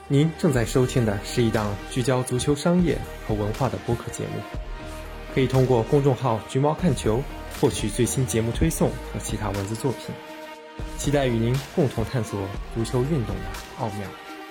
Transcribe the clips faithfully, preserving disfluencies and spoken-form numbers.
您正在收听的是一档聚焦足球商业和文化的播客节目，可以通过公众号橘猫看球获取最新节目推送和其他文字作品，期待与您共同探索足球运动的奥妙。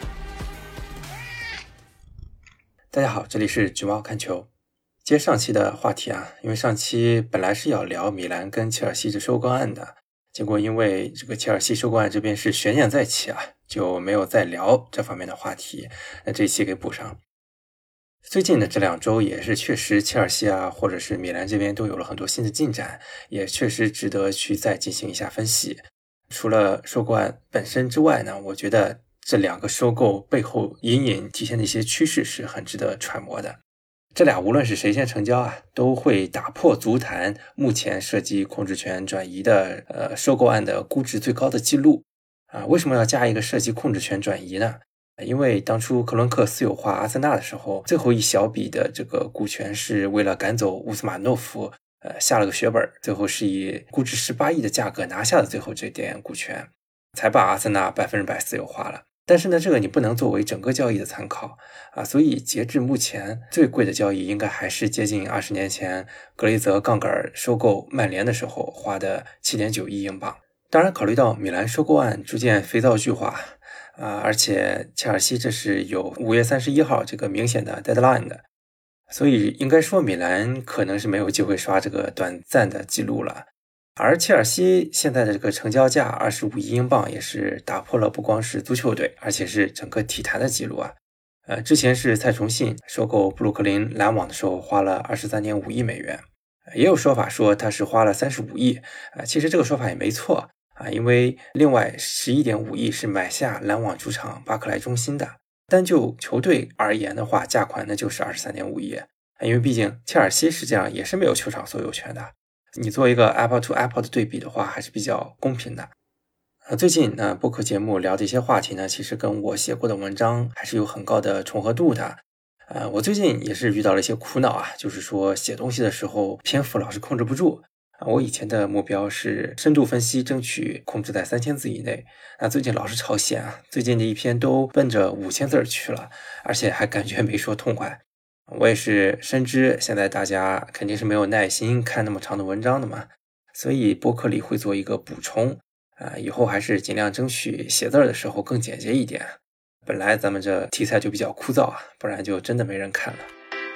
大家好，这里是橘猫看球。接上期的话题啊，因为上期本来是要聊米兰跟切尔西这收购案的，结果因为这个切尔西收购案这边是悬念再起啊，就没有再聊这方面的话题，那这一期给补上。最近的这两周也是确实切尔西啊或者是米兰这边都有了很多新的进展，也确实值得去再进行一下分析。除了收购案本身之外呢，我觉得这两个收购背后隐隐体现的一些趋势是很值得揣摩的。这俩无论是谁先成交啊，都会打破足坛目前涉及控制权转移的呃收购案的估值最高的记录啊。为什么要加一个涉及控制权转移呢？因为当初克伦克私有化阿森纳的时候，最后一小笔的这个股权是为了赶走乌斯马诺夫，呃下了个血本，最后是以估值十八亿的价格拿下了最后这点股权，才把阿森纳百分之百私有化了。但是呢，这个你不能作为整个交易的参考啊，所以截至目前最贵的交易应该还是接近二十年前格雷泽杠杆收购曼联的时候花的 七点九亿英镑。当然考虑到米兰收购案逐渐肥皂剧化啊，而且切尔西这是有五月三十一号这个明显的 deadline 的，所以应该说米兰可能是没有机会刷这个短暂的记录了。而切尔西现在的这个成交价二十五亿英镑也是打破了不光是足球队，而且是整个体坛的记录啊。呃，之前是蔡崇信收购布鲁克林篮网的时候花了 二十三点五亿美元，也有说法说他是花了三十五亿，呃，其实这个说法也没错啊，因为另外 十一点五亿是买下篮网主场巴克莱中心的。单就球队而言的话，价款呢就是 二十三点五亿，因为毕竟切尔西实际上也是没有球场所有权的。你做一个 Apple to Apple 的对比的话，还是比较公平的。呃，最近呢，播客节目聊的一些话题呢，其实跟我写过的文章还是有很高的重合度的。呃，我最近也是遇到了一些苦恼啊，就是说写东西的时候篇幅老是控制不住。啊，我以前的目标是深度分析，争取控制在三千字以内。那最近老是超限啊，最近的一篇都奔着五千字去了，而且还感觉没说痛快。我也是深知现在大家肯定是没有耐心看那么长的文章的嘛，所以播客里会做一个补充啊，以后还是尽量争取写字的时候更简洁一点。本来咱们这题材就比较枯燥啊，不然就真的没人看了。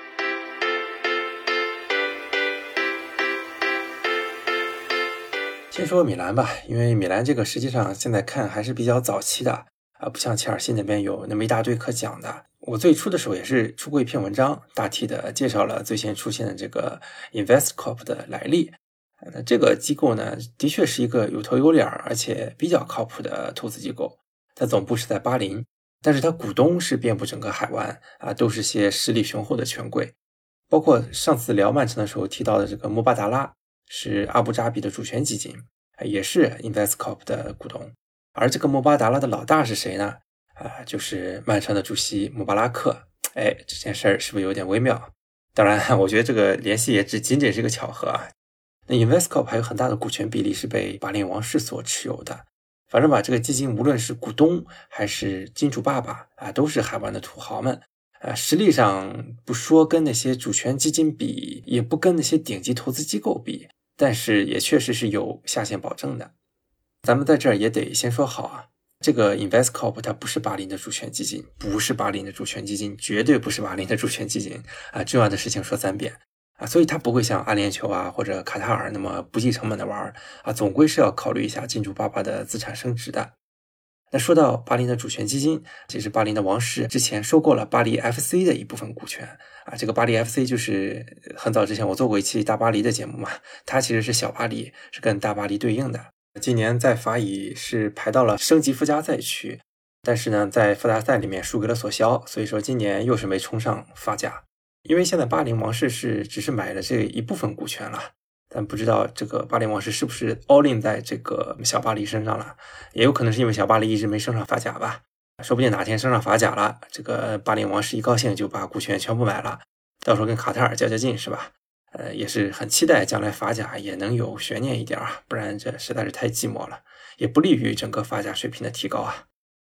先说米兰吧，因为米兰这个实际上现在看还是比较早期的啊，不像切尔西那边有那么一大堆可讲的。我最初的时候也是出过一篇文章，大体的介绍了最先出现的这个 InvestCorp 的来历。那这个机构呢，的确是一个有头有脸而且比较靠谱的投资机构。它总部是在巴林，但是它股东是遍布整个海湾啊，都是些实力雄厚的权贵。包括上次聊曼城的时候提到的这个穆巴达拉，是阿布扎比的主权基金，也是 InvestCorp 的股东。而这个穆巴达拉的老大是谁呢？啊，就是曼城的主席穆巴拉克。哎，这件事儿是不是有点微妙？当然，我觉得这个联系也只仅仅是一个巧合啊。那 InvestCorp 还有很大的股权比例是被巴林王室所持有的。反正把这个基金无论是股东还是金主爸爸啊，都是海湾的土豪们。啊，实力上不说跟那些主权基金比，也不跟那些顶级投资机构比，但是也确实是有下限保证的。咱们在这儿也得先说好啊，这个 InvestCorp 它不是巴林的主权基金，不是巴林的主权基金，绝对不是巴林的主权基金啊！重要的事情说三遍啊，所以它不会像阿联酋啊或者卡塔尔那么不计成本的玩啊，总归是要考虑一下金主爸爸的资产升值的。那说到巴林的主权基金，其实巴林的王室之前收购了巴黎 F C 的一部分股权啊，这个巴黎 F C 就是很早之前我做过一期大巴黎的节目嘛，它其实是小巴黎，是跟大巴黎对应的。今年在法乙是排到了升级附加赛区，但是呢在附加赛里面输给了索肖，所以说今年又是没冲上法甲。因为现在巴林王室是只是买了这一部分股权了，但不知道这个巴林王室是不是 all in 在这个小巴黎身上了，也有可能是因为小巴黎一直没升上法甲吧，说不定哪天升上法甲了，这个巴林王室一高兴就把股权全部买了，到时候跟卡塔尔较较劲是吧？呃，也是很期待将来法甲也能有悬念一点啊，不然这实在是太寂寞了，也不利于整个法甲水平的提高啊。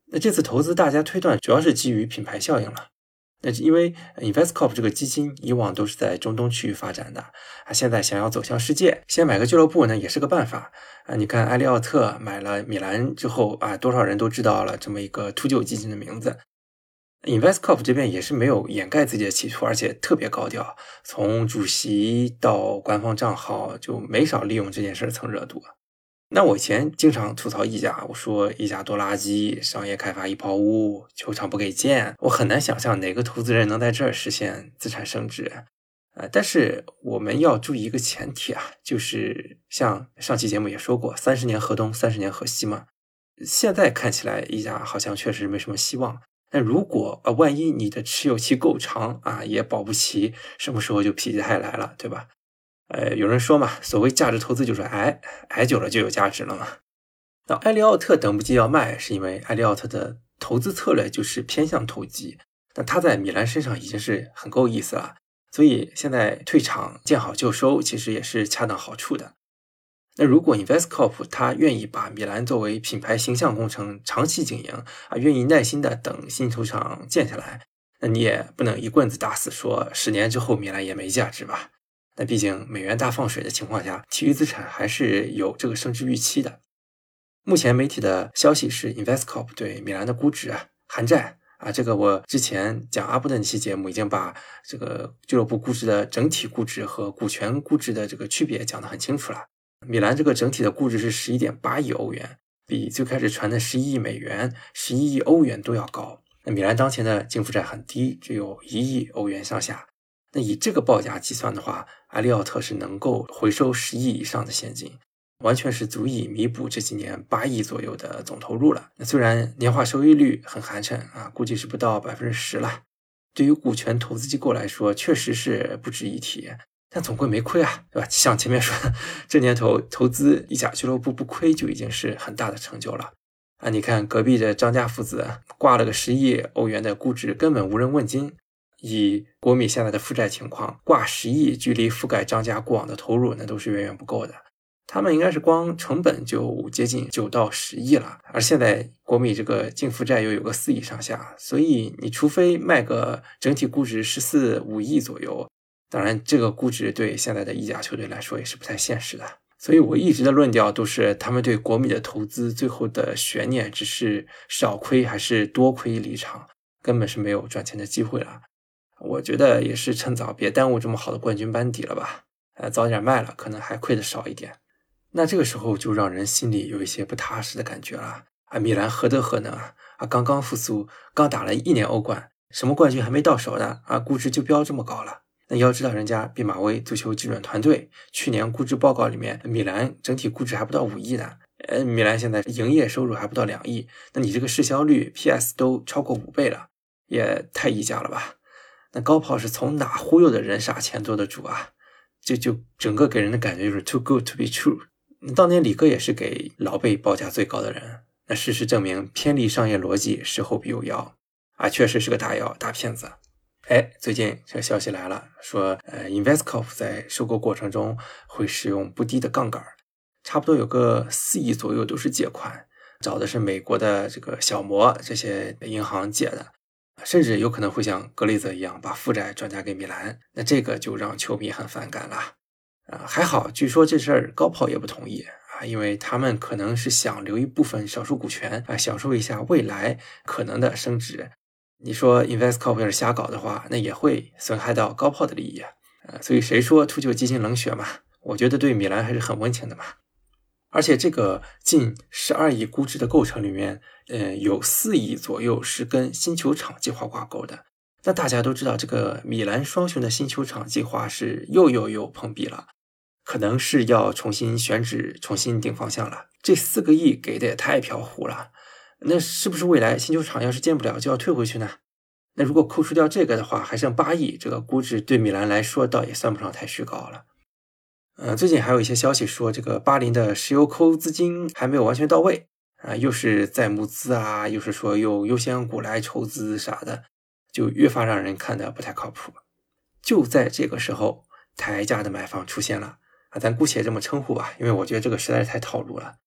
那这次投资大家推断主要是基于品牌效应了。那因为 Investcorp 这个基金以往都是在中东区域发展的啊，现在想要走向世界，先买个俱乐部呢也是个办法啊。你看埃利奥特买了米兰之后啊，多少人都知道了这么一个秃鹫基金的名字。Investcorp 这边也是没有掩盖自己的企图，而且特别高调，从主席到官方账号就没少利用这件事蹭热度。那我以前经常吐槽意甲，我说意甲多垃圾，商业开发一泡污，球场不给建，我很难想象哪个投资人能在这儿实现资产升值。呃，但是我们要注意一个前提啊，就是像上期节目也说过，三十年河东，三十年河西嘛。现在看起来意甲好像确实没什么希望。但如果呃万一你的持有期够长啊，也保不齐什么时候就否极泰来了，对吧？呃，有人说嘛，所谓价值投资就是挨挨久了就有价值了嘛。那埃利奥特等不及要卖，是因为埃利奥特的投资策略就是偏向投机，那他在米兰身上已经是很够意思了，所以现在退场见好就收，其实也是恰当好处的。那如果 Investcorp 他愿意把米兰作为品牌形象工程长期经营啊，愿意耐心的等新球场建下来，那你也不能一棍子打死说十年之后米兰也没价值吧。那毕竟美元大放水的情况下，体育资产还是有这个升值预期的。目前媒体的消息是 Investcorp 对米兰的估值啊含债啊，这个我之前讲阿布的那期节目已经把这个俱乐部估值的整体估值和股权估值的这个区别讲得很清楚了。米兰这个整体的估值是 十一点八亿欧元，比最开始传的十一亿美元、十一亿欧元都要高。那米兰当前的净负债很低，只有一亿欧元上下。那以这个报价计算的话，埃利奥特是能够回收十亿以上的现金，完全是足以弥补这几年八亿左右的总投入了。那虽然年化收益率很寒碜啊，估计是不到 百分之十 了，对于股权投资机构来说确实是不值一提，但总归没亏啊，对吧？像前面说的，这年头投资意甲俱乐部不亏就已经是很大的成就了啊！你看隔壁的张家父子挂了个十亿欧元的估值，根本无人问津。以国米现在的负债情况，挂十亿距离覆盖张家过往的投入那都是远远不够的。他们应该是光成本就接近九到十亿了，而现在国米这个净负债又有个四亿上下，所以你除非卖个整体估值十四五亿左右，当然这个估值对现在的意甲球队来说也是不太现实的。所以我一直的论调都是他们对国米的投资最后的悬念只是少亏还是多亏离场，根本是没有赚钱的机会了。我觉得也是趁早别耽误这么好的冠军班底了吧，呃，早点卖了可能还亏得少一点。那这个时候就让人心里有一些不踏实的感觉了啊！米兰何德何能啊？啊，刚刚复苏，刚打了一年欧冠，什么冠军还没到手呢啊，估值就标这么高了。那要知道人家毕马威足球基准团队去年估值报告里面，米兰整体估值还不到五亿呢。呃，米兰现在营业收入还不到两亿，那你这个市销率 P S 都超过五倍了，也太溢价了吧？那高炮是从哪忽悠的人傻钱多的主啊？就就整个给人的感觉就是 too good to be true。当年李哥也是给老贝报价最高的人，那事实证明偏离商业逻辑，事后必有妖啊，确实是个大妖大骗子。哎，最近这个消息来了，说呃 Investcorp 在收购过程中会使用不低的杠杆，差不多有个四亿左右都是借款，找的是美国的这个小摩这些银行借的。甚至有可能会像格雷泽一样把负债转嫁给米兰，那这个就让球迷很反感了啊！还好，据说这事儿高炮也不同意啊，因为他们可能是想留一部分少数股权啊，享受一下未来可能的升值。你说 Investcorp 要是瞎搞的话，那也会损害到高炮的利益啊！所以谁说秃鹫基金冷血嘛？我觉得对米兰还是很温情的嘛。而且这个近十二亿估值的构成里面，呃，有四亿左右是跟新球场计划挂钩的。那大家都知道，这个米兰双雄的新球场计划是又又又碰壁了，可能是要重新选址、重新定方向了。这四个亿给的也太飘忽了，那是不是未来新球场要是建不了就要退回去呢？那如果扣除掉这个的话，还剩八亿，这个估值对米兰来说倒也算不上太虚高了。呃，最近还有一些消息说，这个巴林的石油抠资金还没有完全到位啊，又是再募资啊，又是说用优先股来筹资啥的，就越发让人看得不太靠谱。就在这个时候，抬价的买方出现了啊，咱姑且这么称呼吧，因为我觉得这个实在是太套路了。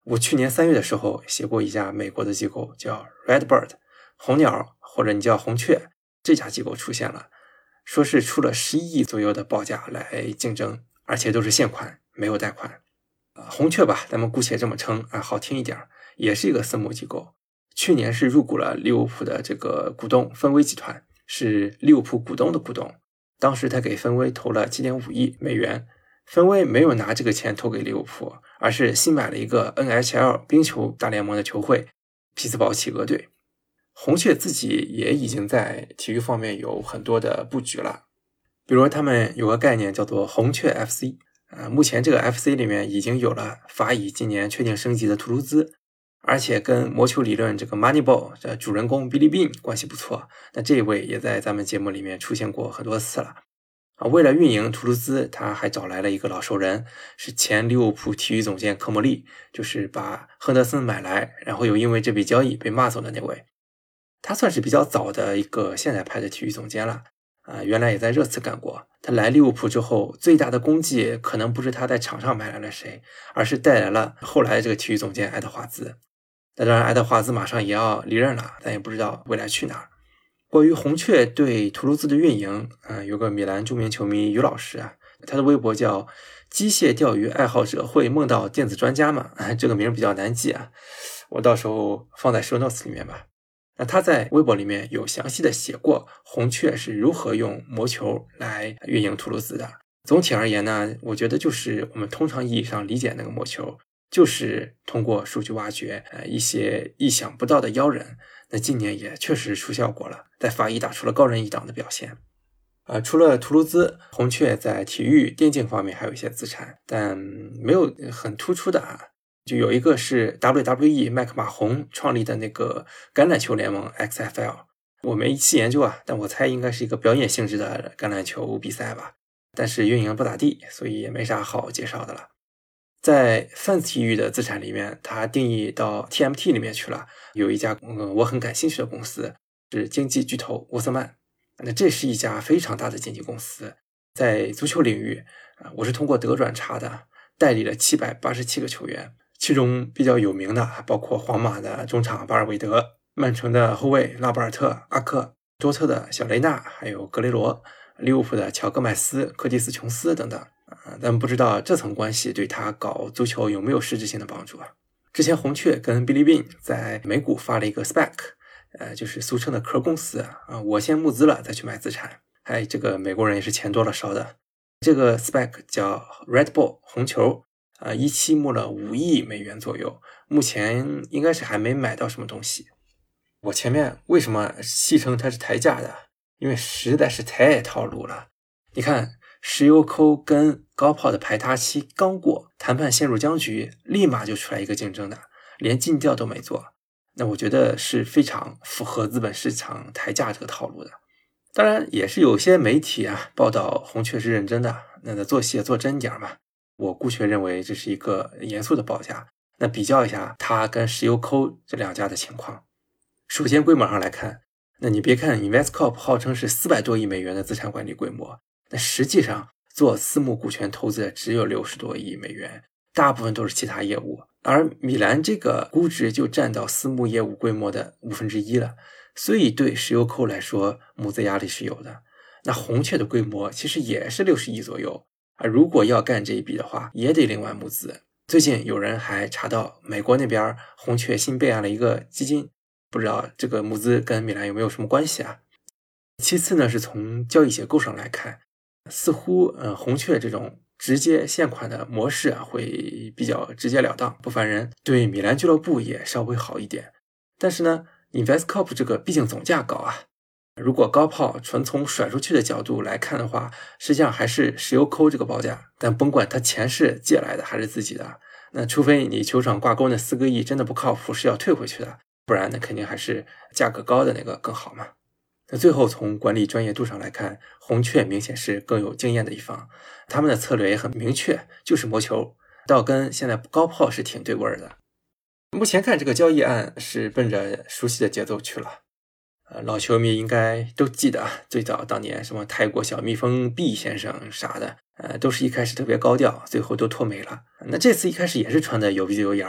我去年三月的时候写过一家美国的机构叫 Redbird 红鸟，或者你叫红雀，这家机构出现了，说是出了十一亿左右的报价来竞争，而且都是现款，没有贷款。呃、红雀吧，咱们姑且这么称啊，好听一点，也是一个私募机构，去年是入股了利物浦的这个股东芬威集团，是利物浦股东的股东，当时他给芬威投了 七点五亿美元，芬威没有拿这个钱投给利物浦，而是新买了一个 N H L 冰球大联盟的球会匹兹堡企鹅队。红雀自己也已经在体育方面有很多的布局了，比如他们有个概念叫做红雀 F C， 呃，目前这个 F C 里面已经有了法乙今年确定升级的图卢兹，而且跟魔球理论这个 Moneyball 这主人公 Billy Beane 关系不错，那这一位也在咱们节目里面出现过很多次了。啊，为了运营图卢兹，他还找来了一个老熟人，是前利物浦体育总监科莫利，就是把亨德森买来，然后又因为这笔交易被骂走的那位。他算是比较早的一个现代派的体育总监了，啊，原来也在热刺干过。他来利物浦之后，最大的功绩可能不是他在场上买来了谁，而是带来了后来这个体育总监爱德华兹。那当然，爱德华兹马上也要离任了，但也不知道未来去哪儿。关于红雀对图卢兹的运营，呃，有个米兰著名球迷于老师啊，他的微博叫机械钓鱼爱好者会梦到电子专家嘛，这个名比较难记啊，我到时候放在 show notes 里面吧。那他在微博里面有详细的写过红雀是如何用魔球来运营图卢兹的。总体而言呢，我觉得就是我们通常意义上理解那个魔球，就是通过数据挖掘呃一些意想不到的妖人。那今年也确实出效果了，在法乙打出了高人一等的表现。呃，除了图卢兹，红雀在体育电竞方面还有一些资产，但没有很突出的啊。就有一个是 W W E 麦克马洪创立的那个橄榄球联盟 X F L， 我没细研究啊，但我猜应该是一个表演性质的橄榄球比赛吧，但是运营不咋地，所以也没啥好介绍的了。在泛体育的资产里面，它定义到 T M T 里面去了，有一家、嗯、我很感兴趣的公司是经济巨头沃瑟曼。那这是一家非常大的经纪公司，在足球领域，我是通过德转查的，代理了七百八十七个球员，其中比较有名的包括皇马的中场巴尔韦德、曼城的后卫拉波尔特、阿克、多特的小雷纳，还有格雷罗，利物浦的乔戈麦斯、柯蒂斯琼斯等等。啊，但不知道这层关系对他搞足球有没有实质性的帮助啊？之前红雀跟 Billy Beane 在美股发了一个 S P A C， 呃，就是俗称的壳公司啊，我先募资了再去买资产。哎，这个美国人也是钱多了烧的。这个 S P A C 叫 Red Bull 红球，啊，一期募了五亿美元左右，目前应该是还没买到什么东西。我前面为什么戏称它是抬价的？因为实在是太套路了。你看，石油抠跟高炮的排他期刚过，谈判陷入僵局，立马就出来一个竞争的，连尽调都没做。那我觉得是非常符合资本市场抬价这个套路的。当然也是有些媒体啊报道红雀是认真的，那做戏也做真点嘛。我姑且认为这是一个严肃的报价。那比较一下它跟石油抠这两家的情况。首先规模上来看，那你别看 Investcorp 号称是四百多亿美元的资产管理规模，那实际上做私募股权投资的只有六十多亿美元，大部分都是其他业务。而米兰这个估值就占到私募业务规模的五分之一了，所以对石油抠来说募资压力是有的。那红雀的规模其实也是六十亿左右，而如果要干这一笔的话也得另外募资。最近有人还查到美国那边红雀新备案了一个基金，不知道这个募资跟米兰有没有什么关系啊？其次呢，是从交易结构上来看，似乎呃红雀这种直接现款的模式啊会比较直截了当不烦人，对米兰俱乐部也稍微好一点。但是呢 Investcorp 这个毕竟总价高啊，如果高炮纯从甩出去的角度来看的话，实际上还是石油抠这个报价，但甭管他钱是借来的还是自己的，那除非你球场挂钩那四个亿真的不靠谱是要退回去的，不然那肯定还是价格高的那个更好嘛。那最后从管理专业度上来看，红雀明显是更有经验的一方，他们的策略也很明确，就是磨球，倒跟现在高炮是挺对味儿的。目前看这个交易案是奔着熟悉的节奏去了，呃，老球迷应该都记得最早当年什么泰国小蜜蜂 B 先生啥的，呃，都是一开始特别高调，最后都脱媒了。那这次一开始也是穿的有鼻子有眼儿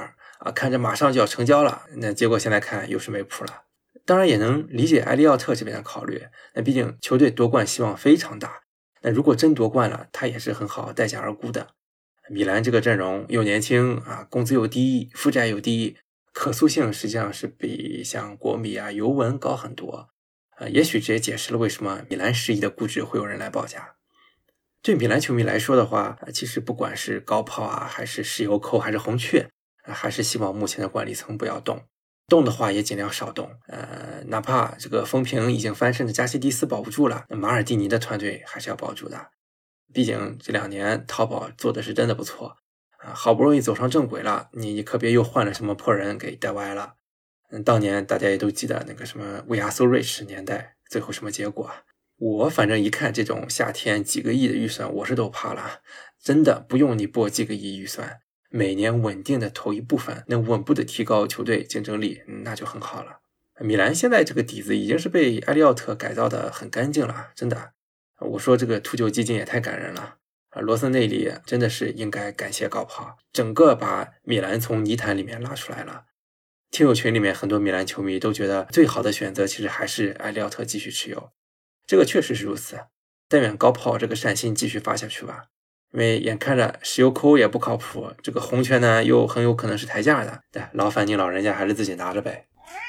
啊，看着马上就要成交了，那结果现在看又是没谱了。当然也能理解埃利奥特这边的考虑，那毕竟球队夺冠希望非常大，那如果真夺冠了，他也是很好待价而沽的。米兰这个阵容又年轻啊，工资又低，负债又低，可塑性实际上是比像国米啊、尤文高很多。呃，也许这也解释了为什么米兰十亿的估值会有人来报价。对米兰球迷来说的话，其实不管是高炮啊，还是石油扣，还是红雀，还是希望目前的管理层不要动，动的话也尽量少动。呃，哪怕这个风评已经翻身的加西蒂斯保不住了，马尔蒂尼的团队还是要保住的。毕竟这两年淘宝做的是真的不错啊，好不容易走上正轨了，你可别又换了什么破人给带歪了。嗯，当年大家也都记得那个什么 We Are So Rich 年代，最后什么结果？我反正一看这种夏天几个亿的预算，我是都怕了。真的不用你拨几个亿预算，每年稳定的投一部分，能稳步的提高球队竞争力，那就很好了。米兰现在这个底子已经是被埃利奥特改造的很干净了，真的。我说这个秃鹫基金也太感人了啊！罗森内里真的是应该感谢高炮，整个把米兰从泥潭里面拉出来了。听友群里面很多米兰球迷都觉得最好的选择其实还是埃利奥特继续持有，这个确实是如此。但愿高炮这个善心继续发下去吧，因为眼看着石油抠也不靠谱，这个红圈呢又很有可能是抬价的，对，劳烦您老人家还是自己拿着呗。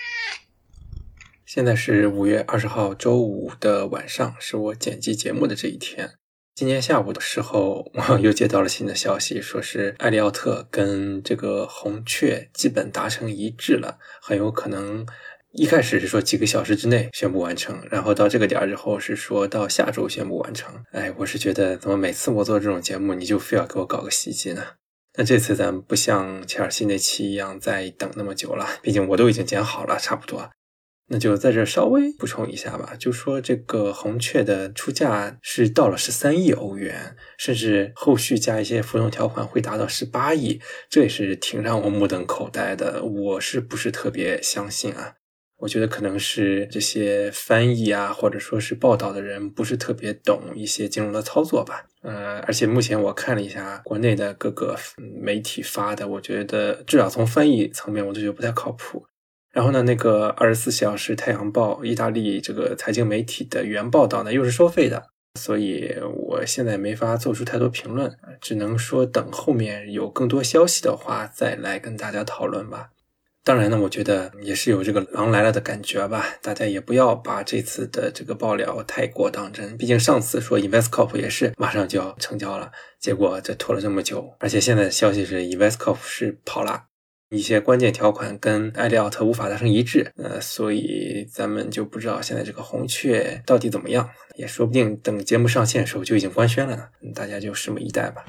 现在是五月二十号周五的晚上，是我剪辑节目的这一天。今天下午的时候，我又接到了新的消息，说是埃利奥特跟这个红雀基本达成一致了，很有可能一开始是说几个小时之内宣布完成，然后到这个点之后是说到下周宣布完成。哎，我是觉得怎么每次我做这种节目你就非要给我搞个袭击呢？但这次咱们不像切尔西那期一样再等那么久了，毕竟我都已经剪好了差不多。那就在这稍微补充一下吧，就说这个红雀的出价是到了十三亿欧元，甚至后续加一些浮动条款会达到十八亿，这也是挺让我目瞪口呆的。我是不是特别相信啊？我觉得可能是这些翻译啊，或者说是报道的人不是特别懂一些金融的操作吧。呃，而且目前我看了一下国内的各个媒体发的，我觉得至少从翻译层面我就觉得不太靠谱。然后呢，那个二十四小时太阳报，意大利这个财经媒体的原报道呢，又是收费的，所以我现在没法做出太多评论，只能说等后面有更多消息的话，再来跟大家讨论吧。当然呢，我觉得也是有这个狼来了的感觉吧，大家也不要把这次的这个爆料太过当真，毕竟上次说 Investcorp 也是马上就要成交了，结果这拖了这么久，而且现在的消息是 Investcorp 是跑了。一些关键条款跟埃利奥特无法达成一致，呃，所以咱们就不知道现在这个红雀到底怎么样，也说不定等节目上线的时候就已经官宣了呢，大家就拭目以待吧。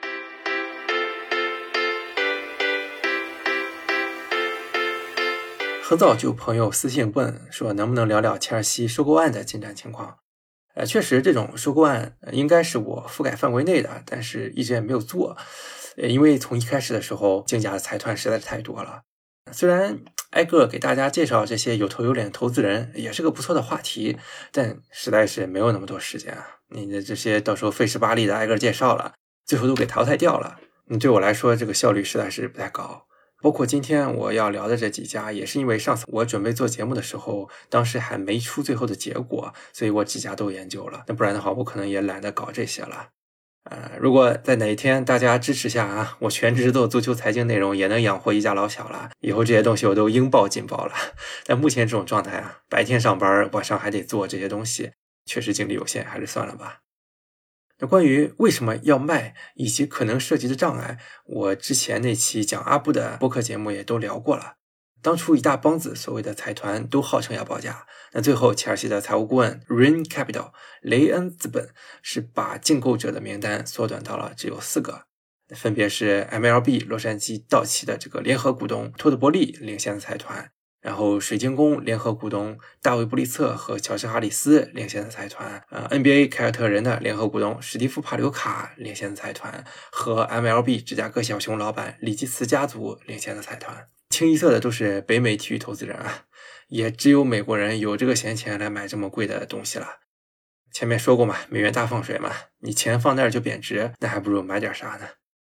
很早就有朋友私信问说能不能聊聊切尔西收购案的进展情况。呃，确实这种收购案应该是我覆盖范围内的，但是一直也没有做。因为从一开始的时候竞价的财团实在是太多了，虽然挨个给大家介绍这些有头有脸的投资人也是个不错的话题，但实在是没有那么多时间啊！你的这些到时候费时巴力的挨个介绍了，最后都给淘汰掉了，对我来说这个效率实在是不太高。包括今天我要聊的这几家，也是因为上次我准备做节目的时候，当时还没出最后的结果，所以我几家都研究了，那不然的话我可能也懒得搞这些了。呃，如果在哪一天大家支持下啊，我全职做足球财经内容也能养活一家老小了，以后这些东西我都应报尽报了。但目前这种状态啊，白天上班，晚上还得做这些东西，确实精力有限，还是算了吧。那关于为什么要卖以及可能涉及的障碍，我之前那期讲阿布的播客节目也都聊过了。当初一大帮子所谓的财团都号称要报价，那最后切尔西的财务顾问 Rain Capital 雷恩资本是把竞购者的名单缩短到了只有四个，分别是 M L B 洛杉矶道奇的这个联合股东托德伯利领衔的财团，然后水晶宫联合股东大卫布利策和乔治哈里斯领衔的财团，呃 N B A 凯尔特人的联合股东史蒂夫帕留卡领衔的财团和 M L B 芝加哥小熊老板里基茨家族领衔的财团。清一色的都是北美体育投资人啊，也只有美国人有这个闲钱来买这么贵的东西了。前面说过嘛，美元大放水嘛，你钱放那儿就贬值，那还不如买点啥呢？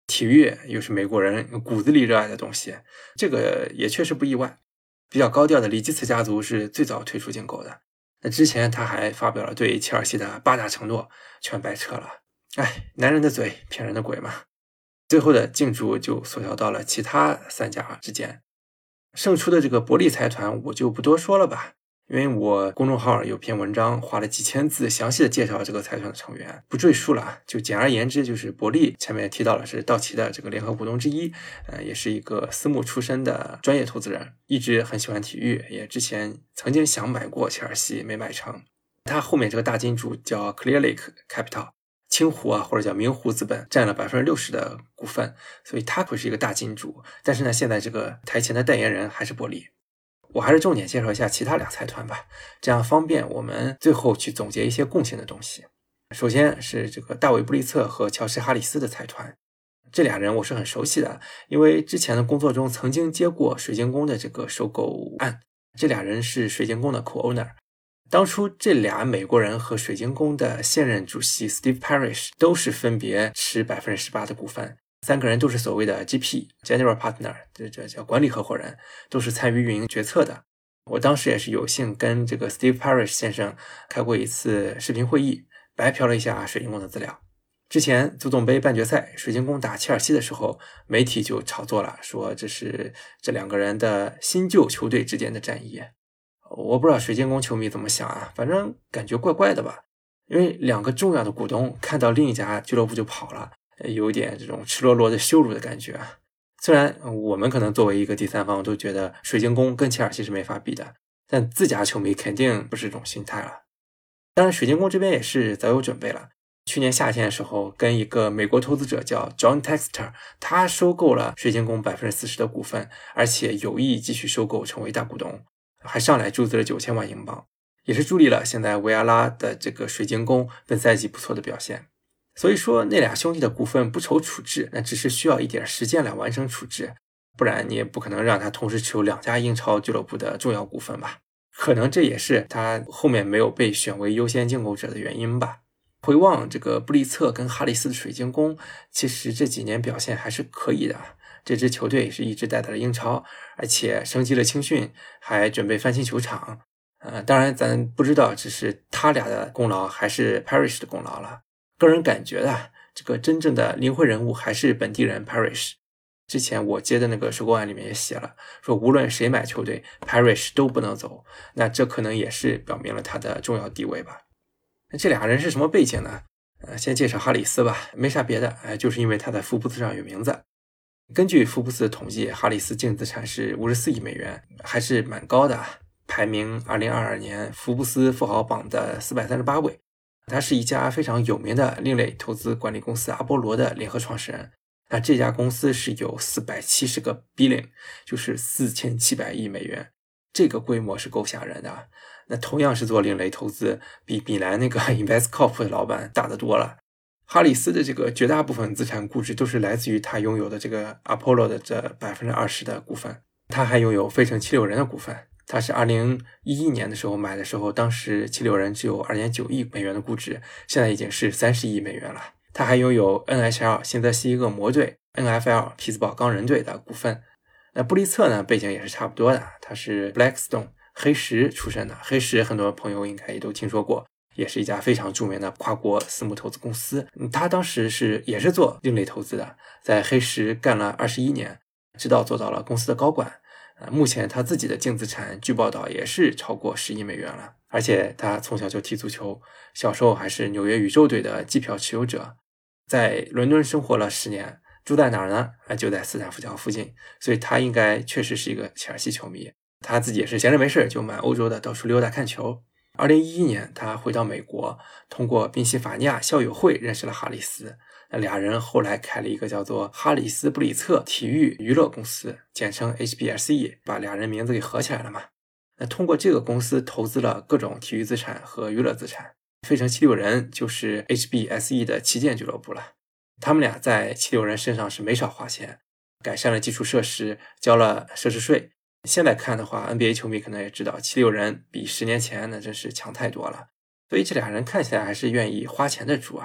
体育又是美国人骨子里热爱的东西，这个也确实不意外。比较高调的里基茨家族是最早退出竞购的，那之前他还发表了对切尔西的八大承诺，全白扯了。哎，男人的嘴骗人的鬼嘛。最后的竞逐就缩小到了其他三家之间。胜出的这个伯利财团我就不多说了吧，因为我公众号有篇文章花了几千字详细的介绍这个财团的成员，不赘述了。就简而言之，就是伯利前面提到了是道奇的这个联合股东之一，呃，也是一个私募出身的专业投资人，一直很喜欢体育，也之前曾经想买过切尔西没买成。他后面这个大金主叫 Clear Lake Capital，青湖啊，或者叫明湖资本占了 百分之六十 的股份，所以他会是一个大金主。但是呢，现在这个台前的代言人还是伯利。我还是重点介绍一下其他俩财团吧，这样方便我们最后去总结一些共性的东西。首先是这个大卫布利策和乔什哈里斯的财团，这俩人我是很熟悉的，因为之前的工作中曾经接过水晶宫的这个收购案，这俩人是水晶宫的 co-owner。当初这俩美国人和水晶宫的现任主席 Steve Parish 都是分别持 百分之十八 的股份，三个人都是所谓的 G P General Partner， 这这叫管理合伙人，都是参与运营决策的。我当时也是有幸跟这个 Steve Parish 先生开过一次视频会议，白嫖了一下水晶宫的资料。之前足总杯半决赛水晶宫打切尔西的时候，媒体就炒作了，说这是这两个人的新旧球队之间的战役。我不知道水晶宫球迷怎么想啊，反正感觉怪怪的吧，因为两个重要的股东看到另一家俱乐部就跑了，有点这种赤裸裸的羞辱的感觉啊。虽然我们可能作为一个第三方都觉得水晶宫跟切尔西是没法比的，但自家球迷肯定不是这种心态了。当然水晶宫这边也是早有准备了，去年夏天的时候跟一个美国投资者叫 John Texter， 他收购了水晶宫 百分之四十 的股份，而且有意继续收购成为大股东，还上来注资了九千万英镑，也是助力了现在维埃拉的这个水晶宫本赛季不错的表现。所以说那俩兄弟的股份不愁处置，那只是需要一点时间来完成处置，不然你也不可能让他同时持有两家英超俱乐部的重要股份吧。可能这也是他后面没有被选为优先竞购者的原因吧。回望这个布利策跟哈里斯的水晶宫，其实这几年表现还是可以的。这支球队是一直带到了英超，而且升级了青训，还准备翻新球场。呃，当然咱不知道这是他俩的功劳还是 Parish 的功劳了。个人感觉的，这个真正的灵魂人物还是本地人 Parish。之前我接的那个收购案里面也写了，说无论谁买球队 Parish 都不能走，那这可能也是表明了他的重要地位吧。那这俩人是什么背景呢？呃，先介绍哈里斯吧，没啥别的，呃，就是因为他在福布斯上有名字。根据福布斯的统计，哈里斯净资产是五十四亿美元，还是蛮高的，排名二零二二年福布斯富豪榜的四百三十八位。他是一家非常有名的另类投资管理公司阿波罗的联合创始人。那这家公司是有四百七十个 billion， 就是四千七百亿美元，这个规模是够吓人的。那同样是做另类投资，比米兰那个 InvestCorp 的老板大得多了。哈里斯的这个绝大部分资产估值都是来自于他拥有的这个 Apollo 的这 百分之二十 的股份，他还拥有费城七六人的股份。他是二零一一年的时候买的时候，当时七六人只有 二点九亿美元的估值，现在已经是三十亿美元了。他还拥有 N H L 新泽西恶魔队、N F L 匹兹堡钢人队的股份。那布利策呢，背景也是差不多的，他是 Blackstone 黑石出身的，黑石很多朋友应该也都听说过，也是一家非常著名的跨国私募投资公司。他当时是也是做另类投资的，在黑石干了二十一年，直到做到了公司的高管。呃，目前他自己的净资产据报道也是超过十亿美元了，而且他从小就踢足球，小时候还是纽约宇宙队的季票持有者，在伦敦生活了十年，住在哪儿呢？就在斯坦福桥附近，所以他应该确实是一个切尔西球迷。他自己也是闲着没事就满欧洲的到处溜达看球。二零一一年他回到美国，通过宾夕法尼亚校友会认识了哈里斯，那俩人后来开了一个叫做哈里斯布里策体育娱乐公司，简称 H B S E， 把俩人名字给合起来了嘛。那通过这个公司投资了各种体育资产和娱乐资产，费城七六人就是 H B S E 的旗舰俱乐部了。他们俩在七六人身上是没少花钱，改善了基础设施，交了奢侈税。现在看的话 N B A 球迷可能也知道，七六人比十年前那真是强太多了，所以这俩人看起来还是愿意花钱的主啊。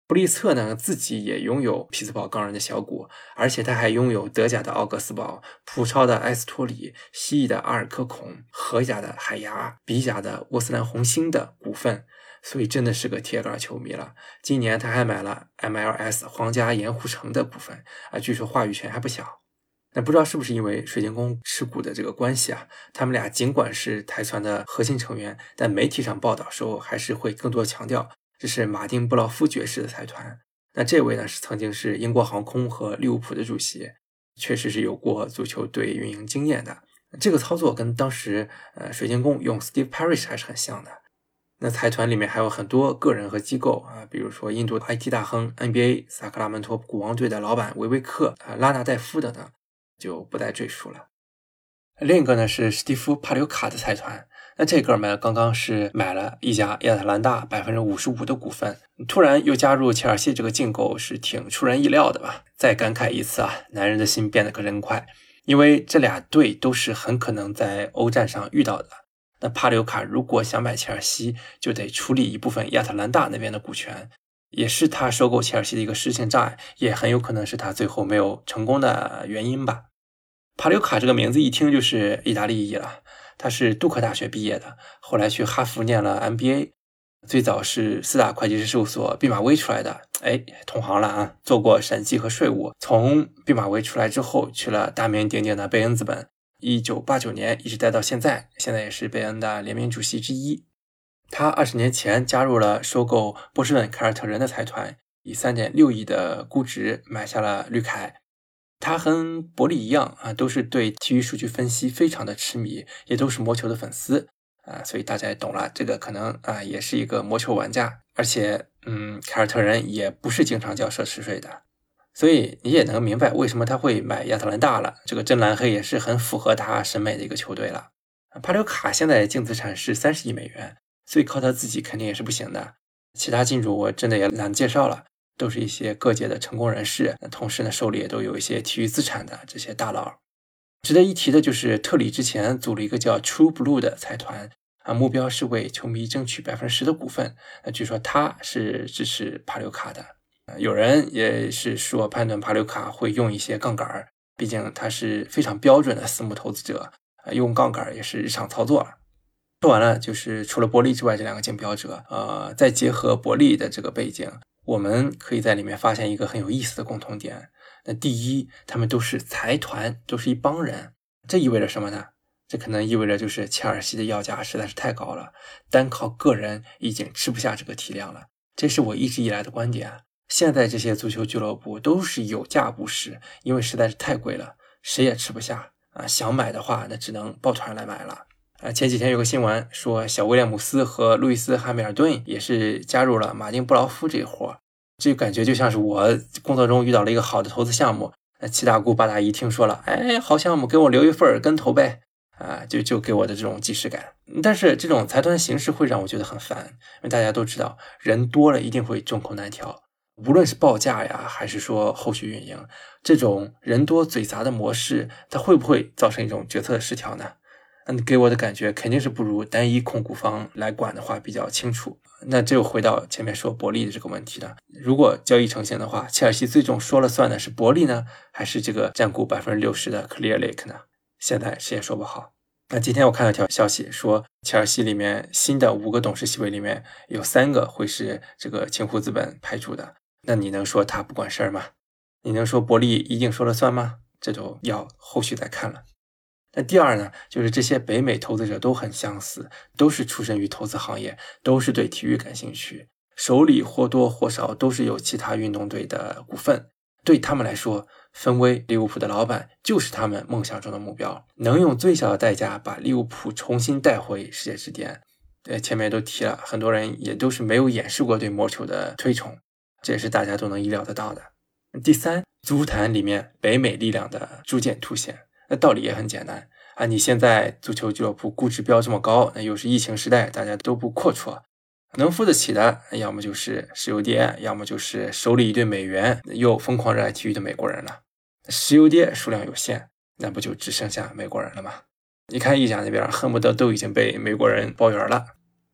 布利策呢自己也拥有匹兹堡钢人的小股，而且他还拥有德甲的奥格斯堡、葡超的埃斯托里、西乙的阿尔科孔、荷甲的海牙、比甲的沃斯兰红星的股份，所以真的是个铁杆球迷了。今年他还买了 M L S 皇家盐湖城的股份啊，据说话语权还不小。那不知道是不是因为水晶宫持股的这个关系啊，他们俩尽管是台船的核心成员，但媒体上报道时候还是会更多强调这是马丁布劳夫爵士的财团。那这位呢是曾经是英国航空和利物浦的主席，确实是有过足球队运营经验的。这个操作跟当时呃水晶宫用 Steve Parish 还是很像的。那财团里面还有很多个人和机构啊，比如说印度 I T 大亨 N B A 萨克拉门托国王队的老板维维克啊、拉纳代夫等等，就不再赘述了。另一个呢是史蒂夫帕留卡的财团，那这哥们刚刚是买了一家亚特兰大 百分之五十五 的股份，突然又加入切尔西这个竞购是挺出人意料的吧。再感慨一次啊，男人的心变得可真快，因为这俩队都是很可能在欧战上遇到的。那帕留卡如果想买切尔西，就得处理一部分亚特兰大那边的股权，也是他收购切尔西的一个实行障碍，也很有可能是他最后没有成功的原因吧。帕留卡这个名字一听就是意大利裔了，他是杜克大学毕业的，后来去哈佛念了 M B A， 最早是四大会计师事务所毕马威出来的，哎，同行了啊，做过审计和税务。从毕马威出来之后，去了大名鼎鼎的贝恩资本，一九八九年一直待到现在，现在也是贝恩的联名主席之一。他二十年前加入了收购波士顿凯尔特人的财团，以 三点六亿的估值买下了绿凯。他和伯利一样啊，都是对体育数据分析非常的痴迷，也都是魔球的粉丝啊，所以大家也懂了，这个可能啊也是一个魔球玩家，而且嗯，凯尔特人也不是经常交奢侈税的，所以你也能明白为什么他会买亚特兰大了，这个真蓝黑也是很符合他审美的一个球队了。帕留卡现在净资产是三十亿美元，所以靠他自己肯定也是不行的，其他金主我真的也懒得介绍了，都是一些各界的成功人士，同时呢手里也都有一些体育资产的这些大佬。值得一提的就是特里之前组了一个叫 True Blue 的财团啊，目标是为球迷争取 百分之十 的股份，那据说他是支持帕留卡的。有人也是说判断帕留卡会用一些杠杆，毕竟他是非常标准的私募投资者，用杠杆也是日常操作了。说完了就是除了伯利之外这两个竞标者，呃，再结合伯利的这个背景，我们可以在里面发现一个很有意思的共同点。那第一，他们都是财团，都是一帮人，这意味着什么呢？这可能意味着就是切尔西的要价实在是太高了，单靠个人已经吃不下这个体量了，这是我一直以来的观点。现在这些足球俱乐部都是有价不市，因为实在是太贵了，谁也吃不下啊！想买的话，那只能抱团来买了。啊，前几天有个新闻说，小威廉姆斯和路易斯·汉密尔顿也是加入了马丁·布劳夫这一伙，这感觉就像是我工作中遇到了一个好的投资项目，那七大姑八大姨听说了，哎，好项目给我留一份跟投呗，啊，就就给我的这种即视感。但是这种财团形式会让我觉得很烦，因为大家都知道，人多了一定会众口难调。无论是报价呀，还是说后续运营，这种人多嘴杂的模式，它会不会造成一种决策失调呢？嗯，给我的感觉肯定是不如单一控股方来管的话比较清楚。那这又回到前面说伯利的这个问题了。如果交易成型的话，切尔西最终说了算的是伯利呢，还是这个占股 百分之六十 的 Clear Lake 呢？现在谁也说不好。那今天我看了条消息说，切尔西里面新的五个董事席位里面有三个会是这个青湖资本派出的。那你能说他不管事儿吗？你能说伯利一定说了算吗？这就要后续再看了。那第二呢，就是这些北美投资者都很相似，都是出身于投资行业，都是对体育感兴趣，手里或多或少都是有其他运动队的股份。对他们来说，芬威利物浦的老板就是他们梦想中的目标，能用最小的代价把利物浦重新带回世界之巅。对，前面都提了，很多人也都是没有掩饰过对魔球的推崇，这也是大家都能意料得到的。第三，足坛里面北美力量的逐渐凸显。那道理也很简单啊，你现在足球俱乐部估值标这么高，那又是疫情时代，大家都不阔绰，能付得起的要么就是石油爹，要么就是手里一堆美元又疯狂热爱体育的美国人了。石油爹数量有限，那不就只剩下美国人了吗？你看意甲那边恨不得都已经被美国人包圆了。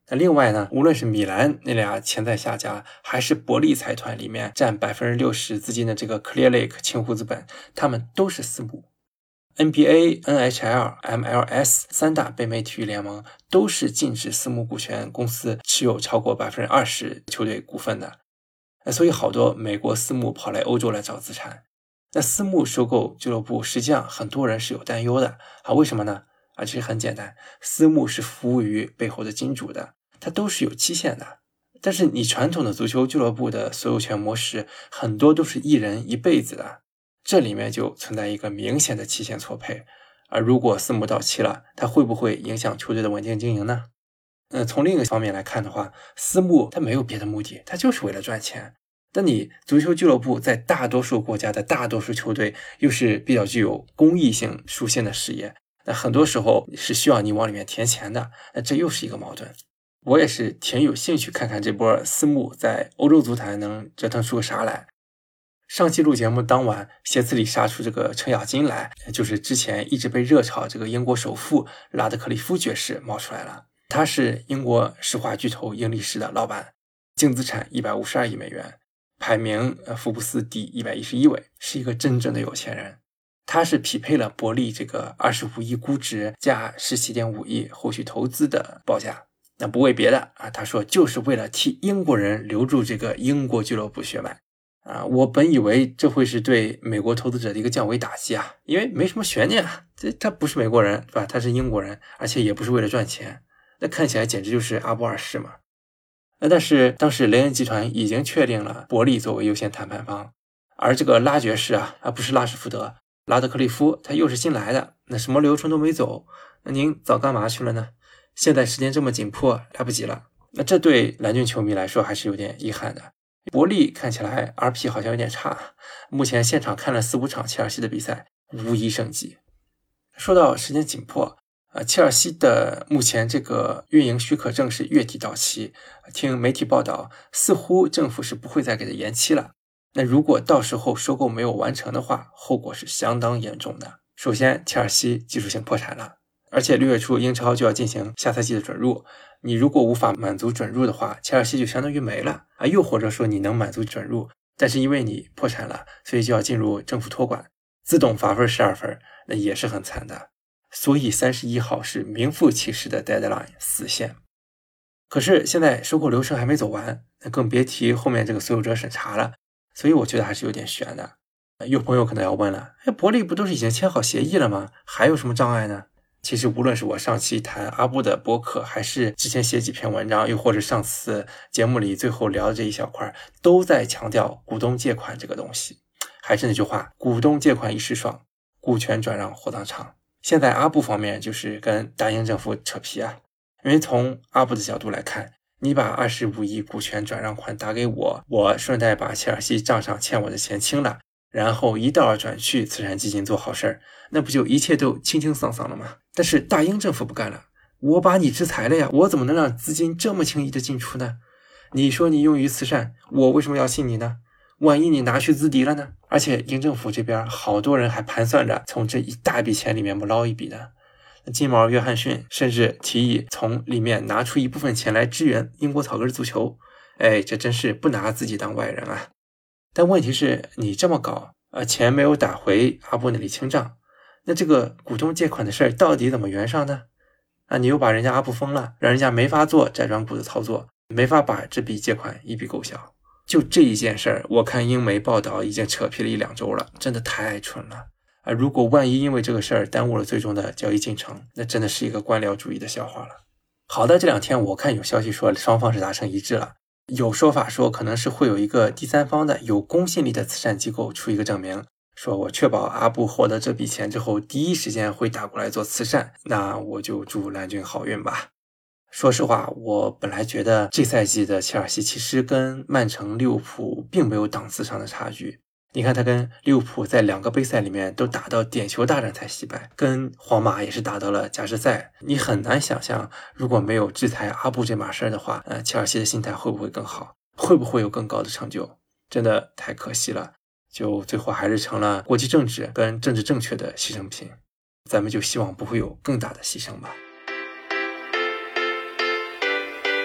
那另外呢，无论是米兰那俩潜在下家，还是伯利财团里面占 百分之六十 资金的这个 Clear Lake 清湖资本，他们都是私募。N B A、N H L、M L S 三大北美体育联盟都是禁止私募股权公司持有超过 百分之二十 球队股份的。所以好多美国私募跑来欧洲来找资产。那私募收购俱乐部，实际上很多人是有担忧的啊，为什么呢？啊，其实很简单，私募是服务于背后的金主的，它都是有期限的。但是你传统的足球俱乐部的所有权模式，很多都是一人一辈子的，这里面就存在一个明显的期限错配。而如果私募到期了，它会不会影响球队的稳定经营呢？呃，从另一个方面来看的话，私募它没有别的目的，它就是为了赚钱。但你足球俱乐部在大多数国家的大多数球队又是比较具有公益性属性的事业，那很多时候是需要你往里面填钱的，那这又是一个矛盾。我也是挺有兴趣看看这波私募在欧洲足坛能折腾出个啥来。上期录节目当晚，鞋子里杀出这个程咬金来，就是之前一直被热炒这个英国首富拉德克利夫爵士冒出来了。他是英国石化巨头英力士的老板，净资产一百五十二亿美元，排名福布斯第一百一十一位，是一个真正的有钱人。他是匹配了伯利这个二十五亿估值加 十七点五亿后续投资的报价。那不为别的啊，他说就是为了替英国人留住这个英国俱乐部血脉啊。我本以为这会是对美国投资者的一个降维打击啊，因为没什么悬念啊，这他不是美国人，对吧？他是英国人，而且也不是为了赚钱，那看起来简直就是阿布二世嘛。那但是当时雷恩集团已经确定了伯利作为优先谈判方，而这个拉爵士啊，啊不是拉什福德，拉德克利夫他又是新来的，那什么流程都没走，那您早干嘛去了呢？现在时间这么紧迫，来不及了。那这对蓝军球迷来说还是有点遗憾的。伯利看起来 R P 好像有点差，目前现场看了四五场切尔西的比赛，无一胜绩。说到时间紧迫，呃，切尔西的目前这个运营许可证是月底到期，听媒体报道，似乎政府是不会再给它延期了。那如果到时候收购没有完成的话，后果是相当严重的。首先，切尔西技术性破产了，而且六月初英超就要进行下赛季的准入，你如果无法满足准入的话，切尔西就相当于没了啊。又或者说你能满足准入，但是因为你破产了，所以就要进入政府托管，自动罚分十二分，那也是很惨的。所以三十一号是名副其实的 deadline 死线。可是现在收购流程还没走完，那更别提后面这个所有者审查了，所以我觉得还是有点悬的。有朋友可能要问了，哎，伯利不都是已经签好协议了吗？还有什么障碍呢？其实无论是我上期谈阿布的播客，还是之前写几篇文章，又或者上次节目里最后聊的这一小块，都在强调股东借款这个东西。还是那句话，股东借款一时爽，股权转让火葬场。现在阿布方面就是跟大英政府扯皮啊，因为从阿布的角度来看，你把二十五亿股权转让款打给我，我顺带把切尔西账上欠我的钱清了，然后一道转去慈善基金做好事儿，那不就一切都清清爽爽了吗？但是大英政府不干了，我把你制裁了呀，我怎么能让资金这么轻易的进出呢？你说你用于慈善，我为什么要信你呢？万一你拿去资敌了呢？而且英政府这边好多人还盘算着从这一大笔钱里面不捞一笔的。金毛约翰逊甚至提议从里面拿出一部分钱来支援英国草根足球。哎，这真是不拿自己当外人啊。但问题是你这么搞，呃，钱没有打回阿布那里清账，那这个股东借款的事儿到底怎么圆上呢？啊，你又把人家阿布封了，让人家没法做债转股的操作，没法把这笔借款一笔勾销。就这一件事儿，我看英媒报道已经扯皮了一两周了，真的太蠢了啊！如果万一因为这个事儿耽误了最终的交易进程，那真的是一个官僚主义的笑话了。好的，这两天我看有消息说双方是达成一致了，有说法说可能是会有一个第三方的有公信力的慈善机构出一个证明，说我确保阿布获得这笔钱之后第一时间会打过来做慈善，那我就祝蓝军好运吧。说实话，我本来觉得这赛季的切尔西其实跟曼城、利物浦并没有档次上的差距。你看他跟利物浦在两个杯赛里面都打到点球大战才惜败，跟皇马也是打到了加时赛。你很难想象，如果没有制裁阿布这码事儿的话，呃，切尔西的心态会不会更好？会不会有更高的成就？真的太可惜了，就最后还是成了国际政治跟政治正确的牺牲品。咱们就希望不会有更大的牺牲吧。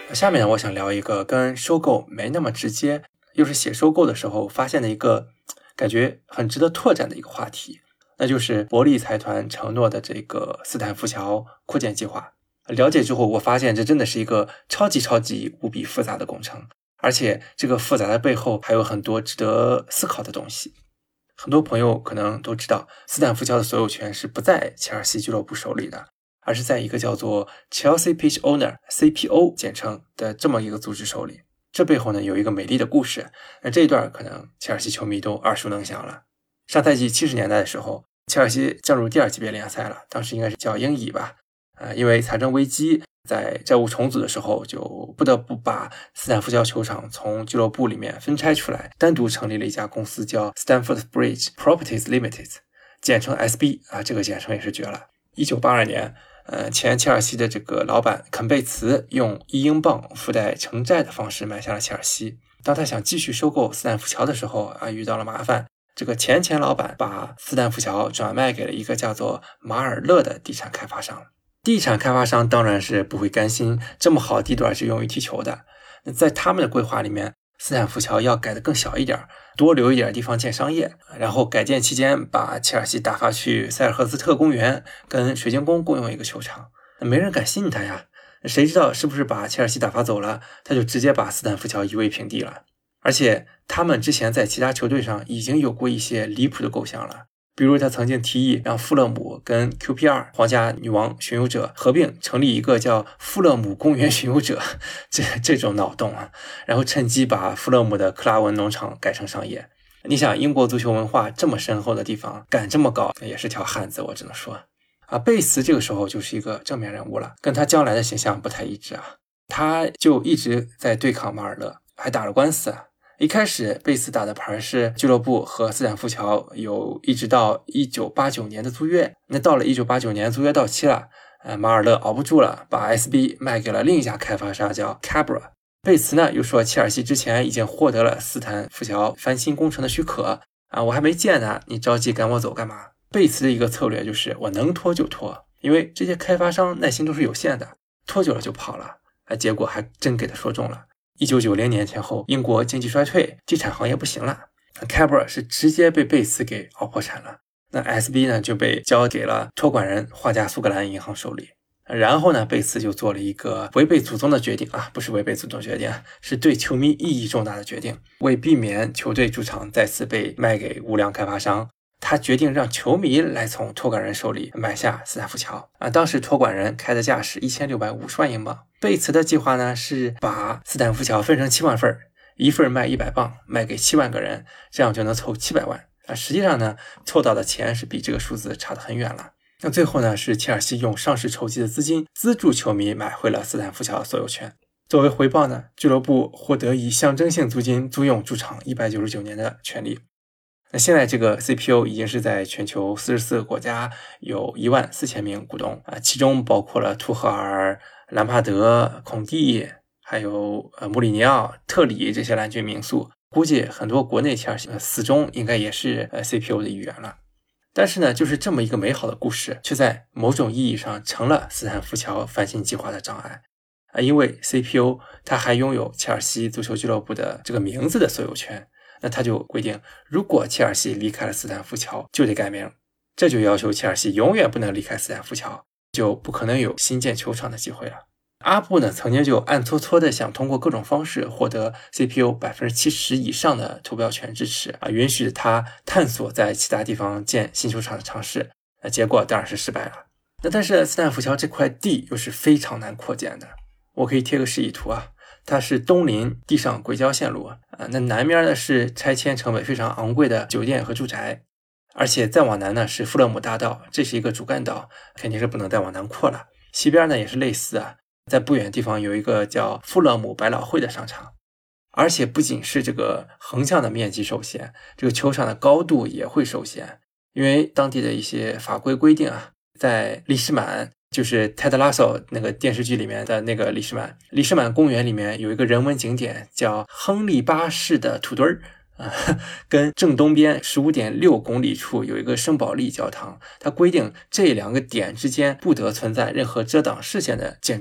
下面呢，我想聊一个跟收购没那么直接，又是写收购的时候发现的一个感觉很值得拓展的一个话题，那就是伯利财团承诺的这个斯坦福桥扩建计划。了解之后，我发现这真的是一个超级超级无比复杂的工程，而且这个复杂的背后还有很多值得思考的东西。很多朋友可能都知道，斯坦福桥的所有权是不在切尔西俱乐部手里的，而是在一个叫做 Chelsea Pitch Owner C P O 简称的这么一个组织手里。这背后呢有一个美丽的故事，那这一段可能切尔西球迷都耳熟能详了。上赛季七十年代的时候，切尔西降入第二级别联赛了，当时应该是叫英乙吧。呃，因为财政危机，在债务重组的时候，就不得不把斯坦福桥球场从俱乐部里面分拆出来，单独成立了一家公司，叫 Stamford Bridge Properties Limited， 简称 S B 啊，这个简称也是绝了。一九八二年，呃，前切尔西的这个老板肯贝茨用一英镑附带城债的方式买下了切尔西。当他想继续收购斯坦福桥的时候啊，遇到了麻烦。这个前前老板把斯坦福桥转卖给了一个叫做马尔勒的地产开发商。地产开发商当然是不会甘心这么好地段是用于踢球的，在他们的规划里面，斯坦福桥要改得更小一点，多留一点地方建商业，然后改建期间把切尔西打发去塞尔赫斯特公园跟水晶宫共用一个球场。没人敢信他呀，谁知道是不是把切尔西打发走了，他就直接把斯坦福桥夷为平地了。而且他们之前在其他球队上已经有过一些离谱的构想了，比如他曾经提议让富勒姆跟 Q P R 皇家女王巡游者合并成立一个叫富勒姆公园巡游者，这这种脑洞啊，然后趁机把富勒姆的克拉文农场改成商业。你想英国足球文化这么深厚的地方敢这么搞也是条汉子，我只能说啊，贝茨这个时候就是一个正面人物了，跟他将来的形象不太一致啊，他就一直在对抗马尔勒，还打了官司啊。一开始贝茨打的牌是俱乐部和斯坦福桥有一直到一九八九年的租约，那到了一九八九年租约到期了，呃，马尔勒熬不住了，把 S B 卖给了另一家开发商叫 Cabra。 贝茨呢又说切尔西之前已经获得了斯坦福桥翻新工程的许可啊，我还没见呢，你着急赶我走干嘛？贝茨的一个策略就是我能拖就拖，因为这些开发商耐心都是有限的，拖久了就跑了啊，结果还真给他说中了。一九九零年前后，英国经济衰退，地产行业不行了， Cabra 是直接被贝茨给熬破产了。那 S B 呢就被交给了托管人皇家苏格兰银行手里。然后呢，贝茨就做了一个违背祖宗的决定啊，不是违背祖宗决定，是对球迷意义重大的决定。为避免球队主场再次被卖给无良开发商，他决定让球迷来从托管人手里买下斯坦福桥啊。当时托管人开的价是一千六百五十万英镑。贝茨的计划呢是把斯坦福桥分成七万份，一份卖一百磅，卖给七万个人，这样就能凑七百万啊。实际上呢，凑到的钱是比这个数字差得很远了。那最后呢，是切尔西用上市筹集的资金资助球迷买回了斯坦福桥所有权。作为回报呢，俱乐部获得以象征性租金租用主场一百九十九年的权利。那现在这个 C P O 已经是在全球四十四个国家有一万四千名股东啊，其中包括了图赫尔、兰帕德、孔蒂，还有呃穆里尼奥、特里这些蓝军名宿，估计很多国内切尔西死忠应该也是呃 C P O 的一员了。但是呢，就是这么一个美好的故事，却在某种意义上成了斯坦福桥翻新计划的障碍啊，因为 C P O 它还拥有切尔西足球俱乐部的这个名字的所有权。那他就规定，如果切尔西离开了斯坦福桥就得改名，这就要求切尔西永远不能离开斯坦福桥，就不可能有新建球场的机会了。阿布呢曾经就暗搓搓的想通过各种方式获得 C P O 百分之七十 以上的投票权支持啊，允许他探索在其他地方建新球场的尝试，那结果当然是失败了。那但是斯坦福桥这块地又是非常难扩建的，我可以贴个示意图啊。它是东临地上轨交线路啊，那南面呢是拆迁成本非常昂贵的酒店和住宅，而且再往南呢是富勒姆大道，这是一个主干道，肯定是不能再往南扩了。西边呢也是类似啊，在不远地方有一个叫富勒姆百老汇的商场，而且不仅是这个横向的面积受限，这个球场的高度也会受限，因为当地的一些法规规定啊，在利什曼。就是 Ted Lasso 那个电视剧里面的那个利什曼，利什曼公园里面有一个人文景点叫亨利八世的土堆儿啊，跟正东边 十五点六公里处有一个圣保利教堂，它规定这两个点之间不得存在任何遮挡视线的建筑，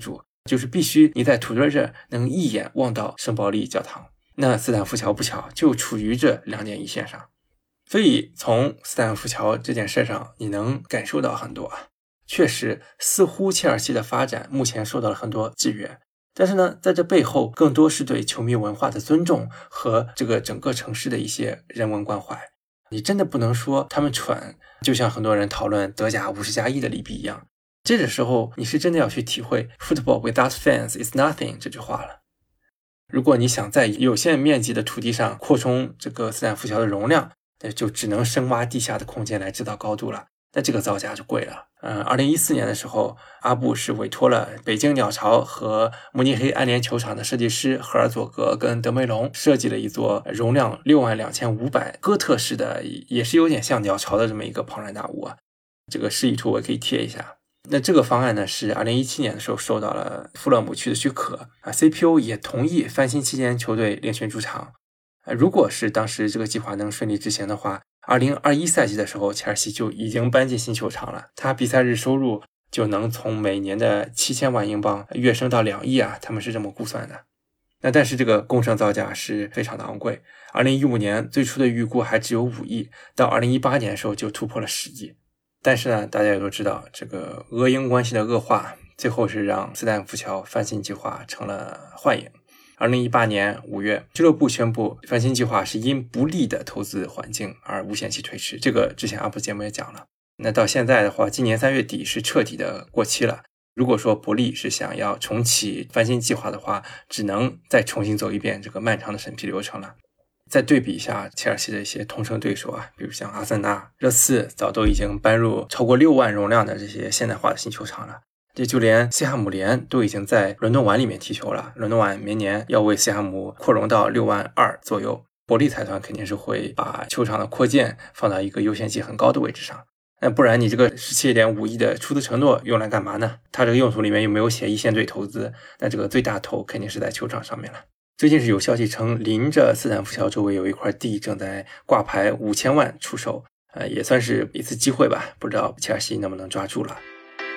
就是必须你在土堆这能一眼望到圣保利教堂。那斯坦福桥不巧就处于这两点一线上，所以从斯坦福桥这件事上你能感受到很多啊。确实似乎切尔西的发展目前受到了很多制约，但是呢在这背后更多是对球迷文化的尊重和这个整个城市的一些人文关怀。你真的不能说他们蠢，就像很多人讨论德甲五十加一的利弊一样，这个时候你是真的要去体会 Football without fans is nothing 这句话了。如果你想在有限面积的土地上扩充这个斯坦福桥的容量，那就只能深挖地下的空间来制造高度了，那这个造价就贵了。嗯，二零一四年的时候，阿布是委托了北京鸟巢和慕尼黑安联球场的设计师赫尔佐格跟德梅隆设计了一座容量六万两千五百哥特式的，也是有点像鸟巢的这么一个庞然大物啊。这个示意图我可以贴一下。那这个方案呢是二零一七年的时候受到了富勒姆区的许可啊 ，C P O 也同意翻新期间球队另寻主场。啊，如果是当时这个计划能顺利执行的话，二零二一赛季的时候，切尔西就已经搬进新球场了，他比赛日收入就能从每年的七千万英镑跃升到两亿啊，他们是这么估算的。那但是这个工程造价是非常的昂贵，二零一五年最初的预估还只有五亿，到二零一八年的时候就突破了十亿。但是呢，大家也都知道，这个俄英关系的恶化，最后是让斯坦福桥翻新计划成了幻影。二零一八年五月，俱乐部宣布翻新计划是因不利的投资环境而无限期推迟，这个之前阿布节目也讲了。那到现在的话，今年三月底是彻底的过期了。如果说伯利是想要重启翻新计划的话，只能再重新走一遍这个漫长的审批流程了。再对比一下切尔西的一些同城对手啊，比如像阿森纳、热刺，早都已经搬入超过六万容量的这些现代化的新球场了。这就连西汉姆联都已经在伦敦碗里面踢球了，伦敦碗明年要为西汉姆扩容到六万二左右，伯利财团肯定是会把球场的扩建放到一个优先级很高的位置上。那不然你这个 十七点五亿的出资承诺用来干嘛呢？它这个用途里面又没有写一线队投资，那这个最大头肯定是在球场上面了。最近是有消息称，临着斯坦福桥周围有一块地正在挂牌五千万出售，呃，也算是一次机会吧，不知道切尔西能不能抓住了。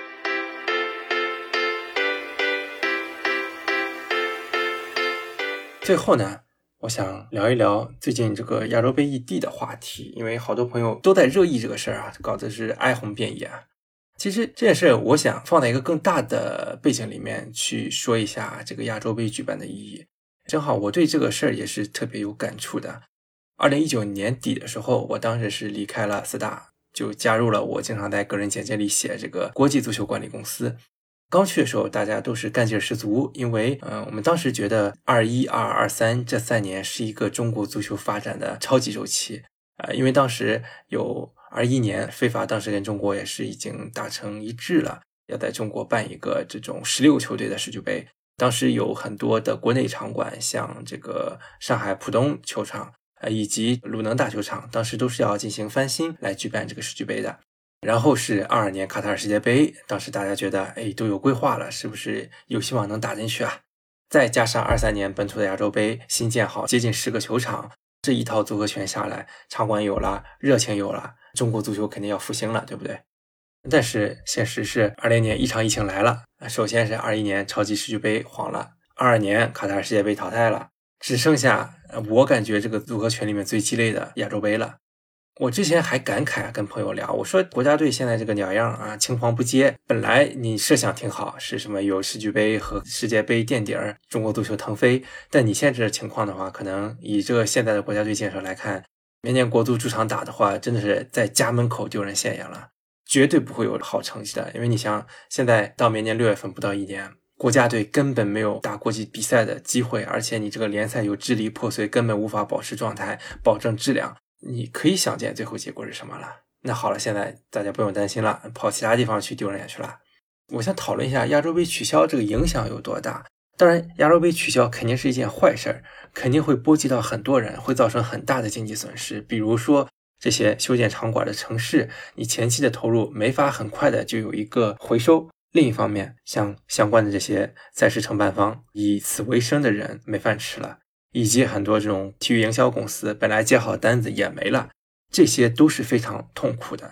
最后呢，我想聊一聊最近这个亚洲杯异地的话题，因为好多朋友都在热议这个事儿啊，搞的是哀鸿遍野啊。其实这件事我想放在一个更大的背景里面去说一下这个亚洲杯举办的意义。正好我对这个事儿也是特别有感触的。二零一九年底的时候，我当时是离开了四大，就加入了我经常在个人简介里写这个国际足球管理公司。刚去的时候大家都是干劲十足，因为嗯、呃，我们当时觉得二一、二二、二三这三年是一个中国足球发展的超级周期。呃，因为当时有二一年非法当时跟中国也是已经达成一致了，要在中国办一个这种十六球队的世俱杯。当时有很多的国内场馆，像这个上海浦东球场呃，以及鲁能大球场，当时都是要进行翻新来举办这个世俱杯的。然后是二二年卡塔尔世界杯，当时大家觉得哎都有规划了，是不是有希望能打进去啊？再加上二三年本土的亚洲杯新建好接近十个球场，这一套组合拳下来，场馆有了，热情有了，中国足球肯定要复兴了，对不对？但是现实是二零年一场疫情来了，首先是二一年超级世俱杯黄了，二二年卡塔尔世界杯淘汰了，只剩下我感觉这个组合拳里面最鸡肋的亚洲杯了。我之前还感慨跟朋友聊，我说国家队现在这个鸟样啊，青黄不接，本来你设想挺好，是什么有世俱杯和世界杯垫底儿，中国足球腾飞，但你现在这情况的话，可能以这个现在的国家队建设来看，明年国足主场打的话，真的是在家门口丢人现眼了，绝对不会有好成绩的。因为你想现在到明年六月份不到一年，国家队根本没有打国际比赛的机会，而且你这个联赛又支离破碎，根本无法保持状态，保证质量，你可以想见最后结果是什么了。那好了，现在大家不用担心了，跑其他地方去丢人眼去了。我想讨论一下亚洲杯取消这个影响有多大。当然亚洲杯取消肯定是一件坏事，肯定会波及到很多人，会造成很大的经济损失。比如说这些修建场馆的城市，你前期的投入没法很快的就有一个回收。另一方面，像相关的这些赛事承办方，以此为生的人没饭吃了，以及很多这种体育营销公司本来接好单子也没了，这些都是非常痛苦的。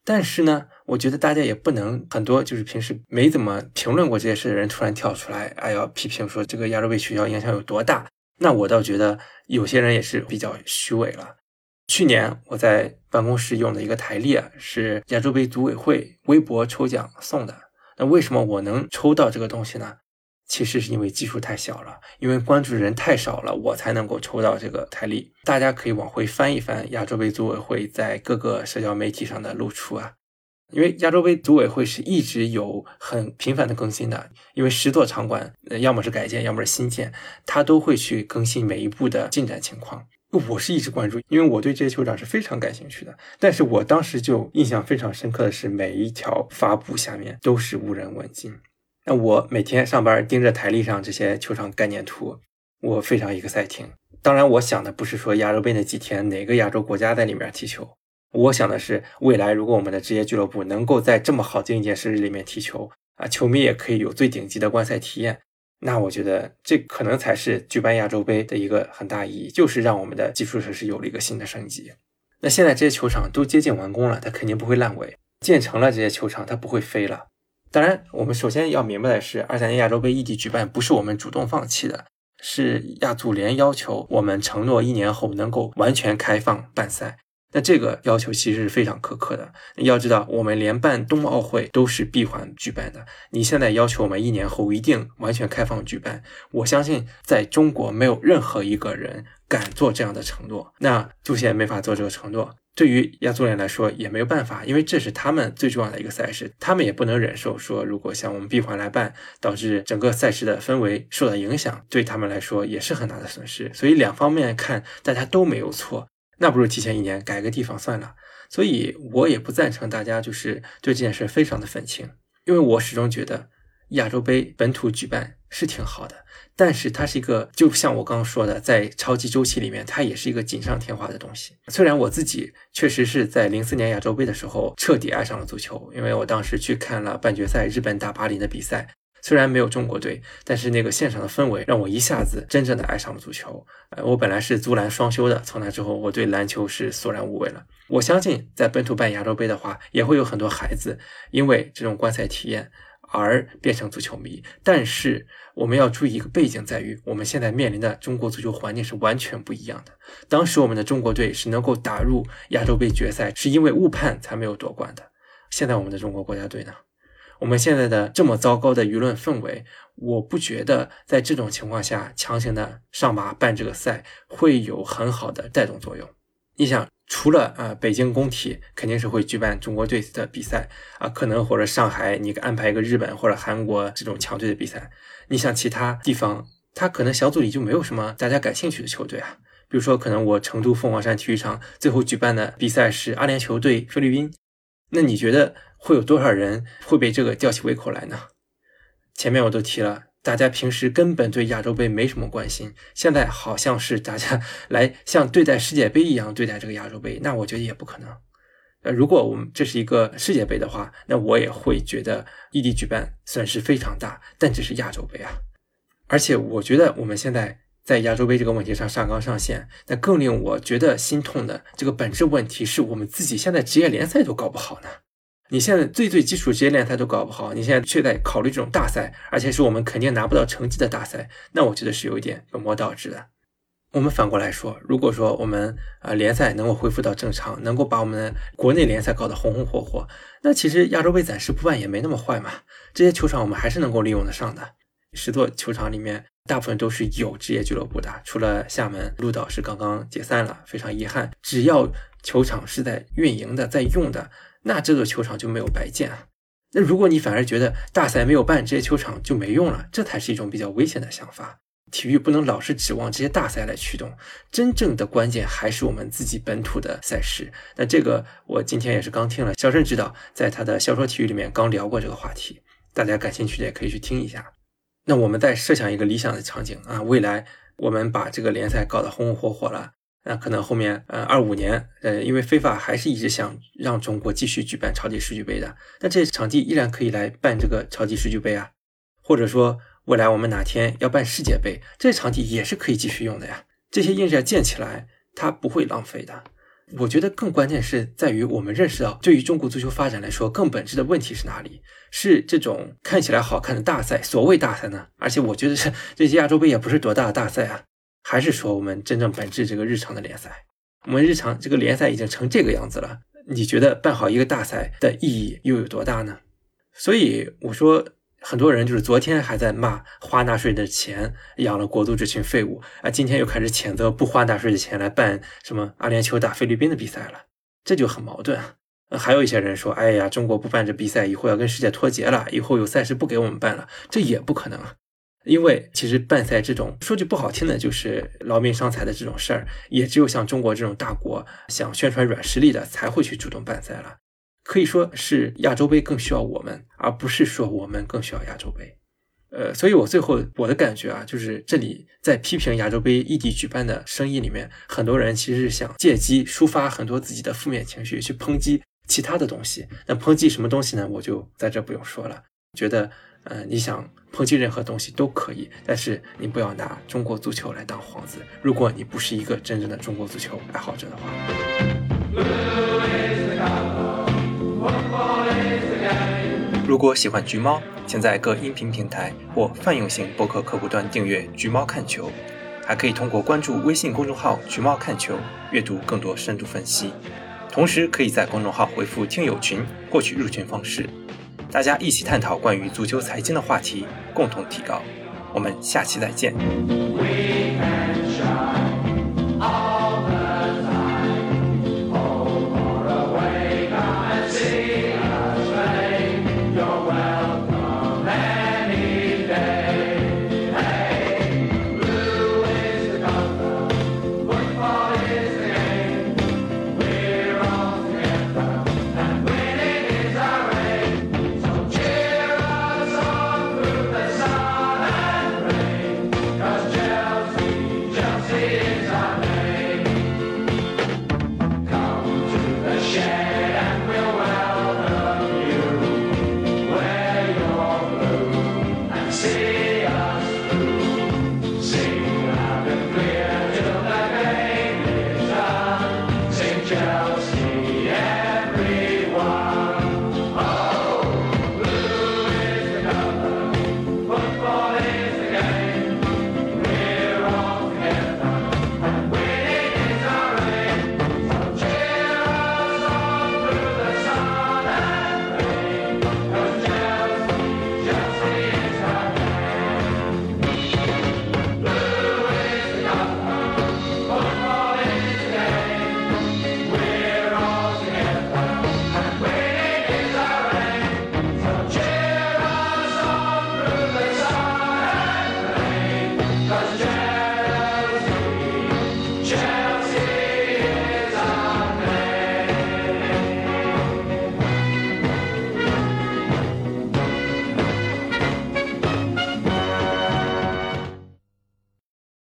但是呢，我觉得大家也不能很多就是平时没怎么评论过这些事的人突然跳出来，哎呀，批评说这个亚洲杯取消影响有多大。那我倒觉得有些人也是比较虚伪了。去年我在办公室用的一个台历啊，是亚洲杯组委会微博抽奖送的。那为什么我能抽到这个东西呢？其实是因为基数太小了，因为关注的人太少了，我才能够抽到这个台历。大家可以往回翻一翻亚洲杯组委会在各个社交媒体上的露出啊，因为亚洲杯组委会是一直有很频繁的更新的，因为十座场馆要么是改建要么是新建，它都会去更新每一步的进展情况。我是一直关注，因为我对这些球场是非常感兴趣的。但是我当时就印象非常深刻的是，每一条发布下面都是无人问津。那我每天上班盯着台历上这些球场概念图，我非常 exciting。当然我想的不是说亚洲杯那几天哪个亚洲国家在里面踢球，我想的是未来如果我们的职业俱乐部能够在这么好经济实力里面踢球啊，球迷也可以有最顶级的观赛体验，那我觉得这可能才是举办亚洲杯的一个很大意义，就是让我们的基础设施有了一个新的升级。那现在这些球场都接近完工了，它肯定不会烂尾，建成了这些球场它不会飞了。当然我们首先要明白的是，二三年亚洲杯异地举办不是我们主动放弃的，是亚足联要求我们承诺一年后能够完全开放办赛。那这个要求其实是非常苛刻的，要知道我们连办冬奥会都是闭环举办的，你现在要求我们一年后一定完全开放举办，我相信在中国没有任何一个人敢做这样的承诺，那足协没法做这个承诺，对于亚足联来说也没有办法，因为这是他们最重要的一个赛事，他们也不能忍受说如果像我们闭环来办导致整个赛事的氛围受到影响，对他们来说也是很大的损失。所以两方面看大家都没有错，那不如提前一年改个地方算了。所以我也不赞成大家就是对这件事非常的愤青，因为我始终觉得亚洲杯本土举办是挺好的，但是它是一个就像我刚刚说的，在超级周期里面它也是一个锦上添花的东西。虽然我自己确实是在零四年亚洲杯的时候彻底爱上了足球，因为我当时去看了半决赛日本打巴林的比赛，虽然没有中国队，但是那个现场的氛围让我一下子真正的爱上了足球。呃，我本来是足篮双修的，从那之后我对篮球是索然无味了。我相信在本土办亚洲杯的话，也会有很多孩子因为这种观赛体验而变成足球迷，但是我们要注意一个背景，在于我们现在面临的中国足球环境是完全不一样的。当时我们的中国队是能够打入亚洲杯决赛，是因为误判才没有夺冠的。现在我们的中国国家队呢，我们现在的这么糟糕的舆论氛围，我不觉得在这种情况下强行的上马办这个赛会有很好的带动作用。你想除了啊、呃、北京工体肯定是会举办中国队的比赛啊、呃，可能或者上海你安排一个日本或者韩国这种强队的比赛，你想其他地方他可能小组里就没有什么大家感兴趣的球队啊。比如说可能我成都凤凰山体育场最后举办的比赛是阿联酋对菲律宾，那你觉得会有多少人会被这个吊起胃口来呢？前面我都提了，大家平时根本对亚洲杯没什么关心，现在好像是大家来像对待世界杯一样对待这个亚洲杯，那我觉得也不可能。呃，如果我们这是一个世界杯的话，那我也会觉得异地举办损失非常大，但这是亚洲杯啊。而且我觉得我们现在在亚洲杯这个问题上上纲上线，那更令我觉得心痛的这个本质问题是我们自己现在职业联赛都搞不好呢。你现在最最基础职业联赛都搞不好，你现在却在考虑这种大赛，而且是我们肯定拿不到成绩的大赛，那我觉得是有一点本末倒置的。我们反过来说，如果说我们啊、呃、联赛能够恢复到正常，能够把我们的国内联赛搞得红红火火，那其实亚洲杯暂时不办也没那么坏嘛。这些球场我们还是能够利用得上的。十座球场里面大部分都是有职业俱乐部的，除了厦门鹿岛是刚刚解散了，非常遗憾。只要球场是在运营的，在用的，那这座球场就没有白建啊。那如果你反而觉得大赛没有办，这些球场就没用了，这才是一种比较危险的想法。体育不能老是指望这些大赛来驱动，真正的关键还是我们自己本土的赛事。那这个我今天也是刚听了肖申指导在他的小说体育里面刚聊过这个话题，大家感兴趣的也可以去听一下。那我们再设想一个理想的场景啊，未来我们把这个联赛搞得红红火火了，那可能后面呃二五年呃因为非法还是一直想让中国继续举办超级世俱杯的，那这些场地依然可以来办这个超级世俱杯啊，或者说未来我们哪天要办世界杯，这些场地也是可以继续用的呀。这些硬件建起来它不会浪费的， 我觉得更关键是在于我们认识到，对于中国足球发展来说，更本质的问题是哪里？是这种看起来好看的大赛，所谓大赛呢？而且我觉得是这些亚洲杯也不是多大的大赛啊，还是说我们真正本质这个日常的联赛？我们日常这个联赛已经成这个样子了，你觉得办好一个大赛的意义又有多大呢？所以我说，很多人就是昨天还在骂花纳税的钱养了国足这群废物啊，今天又开始谴责不花纳税的钱来办什么阿联酋打菲律宾的比赛了，这就很矛盾啊。还有一些人说，哎呀，中国不办这比赛，以后要跟世界脱节了，以后有赛事不给我们办了，这也不可能啊。因为其实办赛这种说句不好听的，就是劳民伤财的这种事儿，也只有像中国这种大国想宣传软实力的才会去主动办赛了。可以说是亚洲杯更需要我们，而不是说我们更需要亚洲杯。呃，所以我最后我的感觉啊，就是这里在批评亚洲杯异地举办的声音里面，很多人其实是想借机抒发很多自己的负面情绪，去抨击其他的东西。那抨击什么东西呢？我就在这不用说了。觉得呃，你想抨击任何东西都可以，但是你不要拿中国足球来当幌子。如果你不是一个真正的中国足球爱好者的话。如果喜欢橘猫，请在各音频平台或泛用型播客客户端订阅橘猫看球，还可以通过关注微信公众号橘猫看球阅读更多深度分析。同时可以在公众号回复听友群获取入群方式，大家一起探讨关于足球财经的话题，共同提高。我们下期再见。